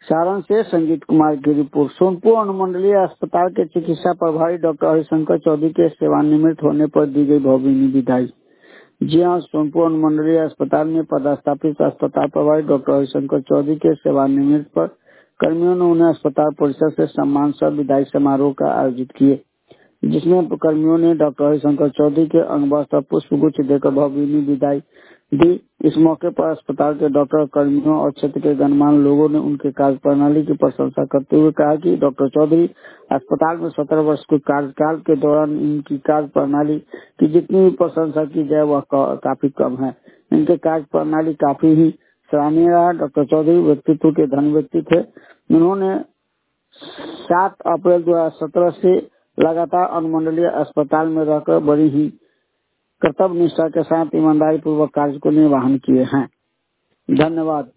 सारण से संजीत कुमार की रिपोर्ट। सोनपुर अनुमंडलीय अस्पताल के चिकित्सा प्रभारी डॉक्टर हरिशंकर चौधरी के सेवानिवृत्त होने पर दी गई भावभीनी विदाई। जी हां, सोनपुर अनुमंडलीय अस्पताल में पदस्थापित अस्पताल प्रभारी डॉक्टर हरिशंकर चौधरी के सेवानिवृत्त पर कर्मियों ने उन्हें अस्पताल परिसर से सम्मान सह विदाई समारोह का आयोजित किए, जिसमें कर्मियों ने डॉक्टर हरिशंकर चौधरी के अंगवस्त्र पुष्प गुच्छ देकर भावभीनी विदाई दी। इस मौके पर अस्पताल के डॉक्टर, कर्मियों और क्षेत्र के गणमान्य लोगों ने उनके कार्य प्रणाली की प्रशंसा करते हुए कहा कि डॉक्टर चौधरी अस्पताल में 17 वर्ष के कार्यकाल के दौरान इनकी कार्य प्रणाली की जितनी भी प्रशंसा की जाए वह काफी कम है। इनके कार्य प्रणाली काफी ही सराहनीय रहा। डॉक्टर चौधरी व्यक्तित्व के धन व्यक्ति थे। उन्होंने 7 अप्रैल 2017 से लगातार अनुमंडलीय अस्पताल में रहकर बड़ी ही कर्तव्य निष्ठा के साथ ईमानदारी पूर्वक कार्य को निर्वहन किए हैं। धन्यवाद।